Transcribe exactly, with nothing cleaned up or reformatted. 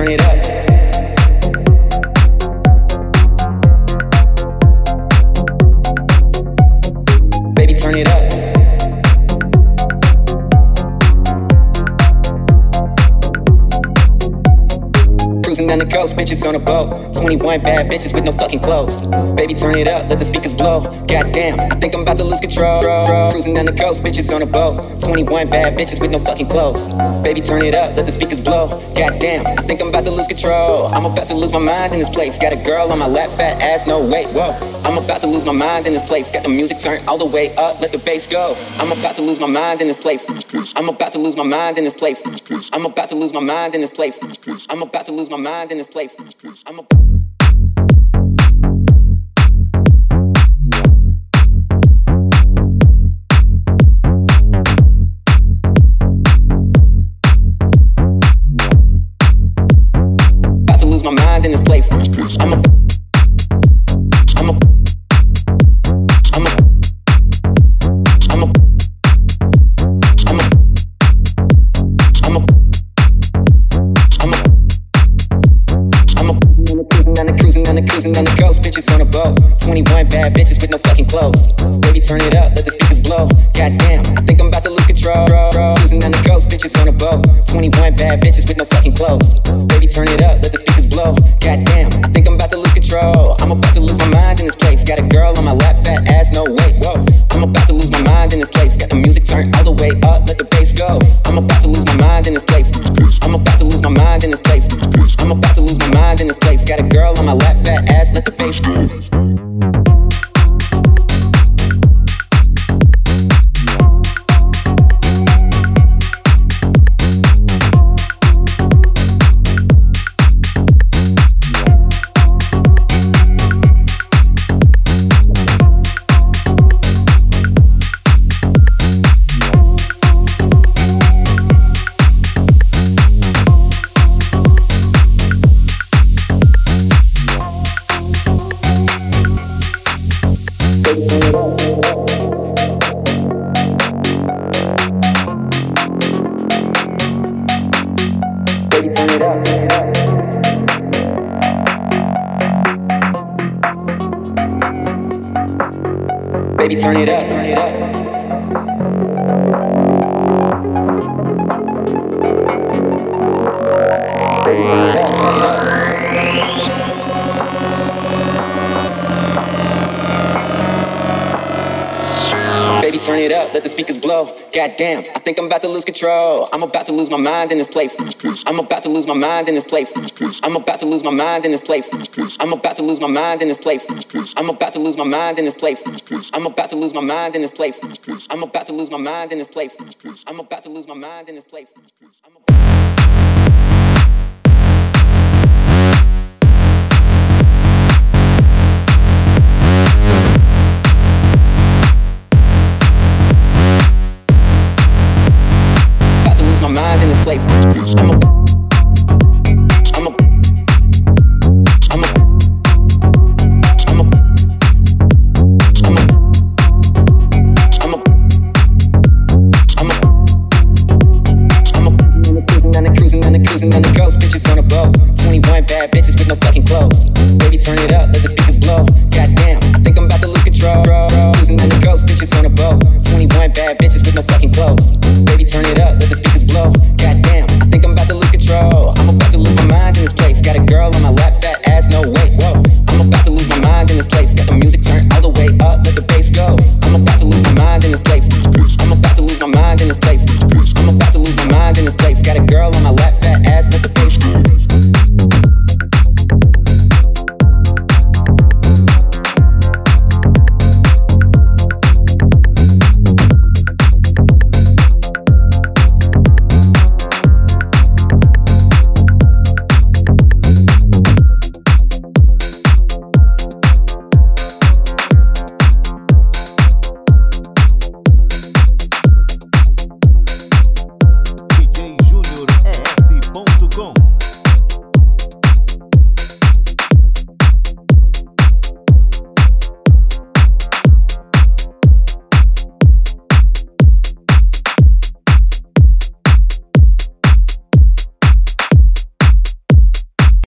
turn it up. Baby, turn it up. Cruising down the coast, bitches on a boat. twenty-one bad bitches with no fucking clothes. Baby, turn it up, let the speakers blow. Goddamn, I think I'm about to lose control. Cruising down the coast, bitches on a boat. twenty-one bad bitches with no fucking clothes. Baby, turn it up, let the speakers blow. Goddamn, I think I'm about to lose control. I'm about to lose my mind in this place. Got a girl on my lap, fat ass, no waist. Whoa, I'm about to lose my mind in this place. Got the music turned all the way up, let the bass go. I'm about to lose my mind in this place. I'm about to lose my mind in this place. I'm about to lose my mind in this place. I'm about to lose my mind in this place. I'm a about to lose my mind in this place. I'm a I'm a I'm a I'm a I'm a I'm a I'm a I'm a cruising down the cruising down the cruising down the coast, bitches on a boat. twenty-one bad bitches with no fucking clothes. Baby, turn it up, let the speakers blow. Goddamn, I think I'm about to lose control. Cruising down the coast, bitches on a boat. twenty-one bad bitches with no fucking clothes. Baby, turn it up, let the speakers blow. Goddamn, I think I'm about to lose control. I'm about to lose my mind in this place. Got a girl on my lap, fat ass, no waist. Whoa, I'm about to lose my mind in this place. Got the music turned all the way up, let the bass go. I'm about to lose my mind in this place. I'm about to lose my mind in this place. I'm about to lose my mind in this place. Got a girl on my lap, fat ass, let the bass go. Baby, turn it up, turn it up. Baby, turn it up. Baby, turn it up, let the speakers blow. Goddamn, I think I'm about to lose control. I'm about to lose my mind in this place. I'm about to lose my mind in this place. I'm about to lose my mind in this place. I'm about to lose my mind in this place. I'm about to lose my mind in this place. I'm about to lose my mind in this place. I'm about to lose my mind in this place. I'm about to lose my mind in this place. My mind in this place. I'm a I'm a I'm a I'm a I'm a I'm a I'm a I'm a cruising down the cruising down the cruising down the coast, bitches on a boat. twenty-one bad bitches with no fucking clothes. Baby, turn it up, let the speakers blow. Goddamn, I think I'm about to lose control. Cruising down the coast, bitches on a boat. twenty-one bad bitches with no fucking clothes. Baby, turn it up, let the speakers blow. Goddamn, I think I'm about to lose control. I'm about to lose my mind in this place. Got a girl on my lap.